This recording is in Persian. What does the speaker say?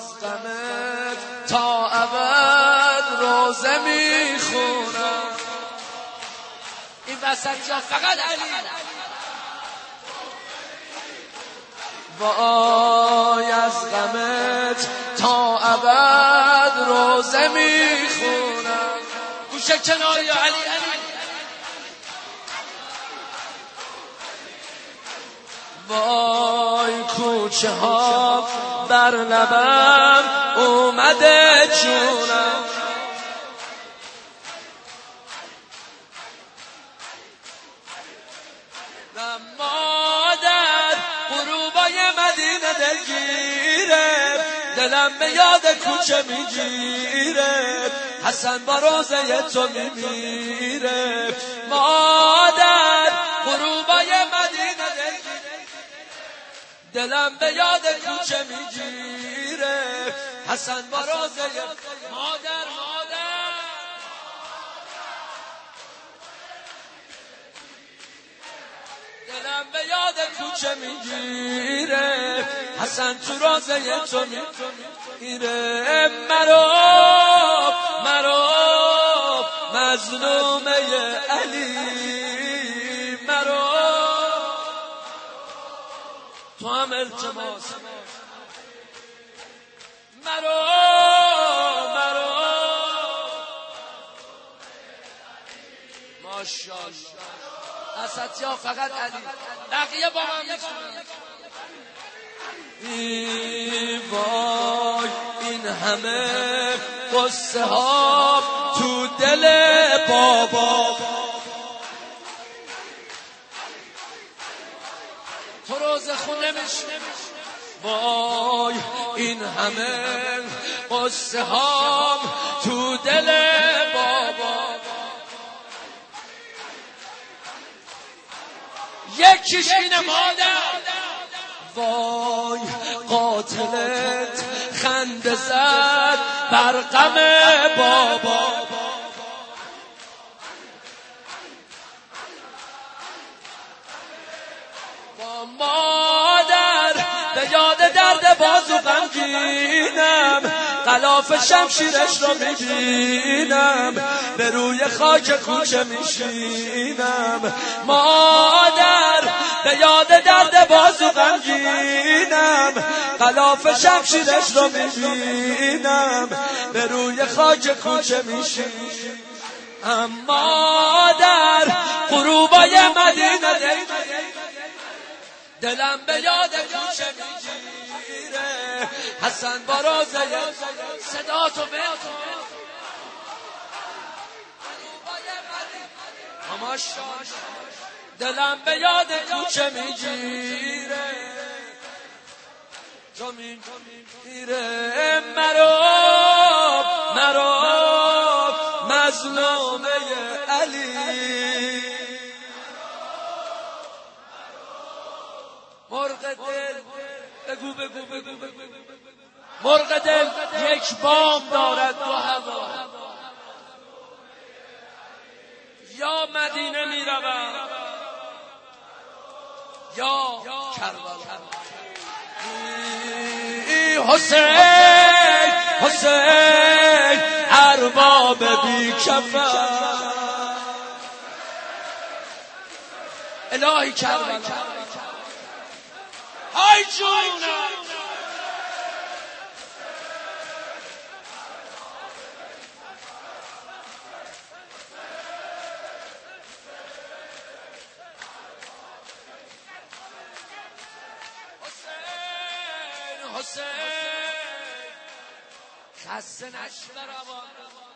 از غمت تا ابد روزه میخونم. این وسط جا فقط علی. وای از غمت تا ابد روزه میخونم. گوشه کنار یا علی علی. وای کوچه ها بر لبم اومده جونم. مادر غروبای مدینه دلگیره، دلم به یاد کوچه میگیره، حسن با روزه تو میمیره. مادر غروبای مدینه دلگیره، دلم به یاد کوچه میگیره، حسن با روزه مادر. دلم به یاد کوچه میگیره، حسن تو روزه تو میگیره. مرو مظلومه علی، مرو تو هم التماس، مرو ماشاءالله. اساتیا فقط علی، بقیه با هم میخونن. وای این همه قصه ها تو دل بابا، تو روزه خونه میشه. وای این همه قصه ها تو دل بابا، یکیش اینه مادر. وای قاتلت خنده زد بر غم بابا، با مادر به یاد درد بازو غمگینم، غلاف شمشیرش رو میبینم، به روی خاک کوچه میشینم. مادر به یاد درد بازو غمگینم، غلاف شمشیرش رو میبینم، به روی خاک کوچه میشینم. مادر غروبای مدینه دلم به یاد کوچه میگیره، حسن با روزه صدا تو به دلم به یاد کوچه میگیره، تو میگیره. مرو مظلومه علی، مرغ دل بگو مرغ دل یک بام دارد دو هوا، یا مدینه میروم یا کربلا. حسین ارباب بی کفن، الهی کربلا. های جونم حسین خسته نشو روان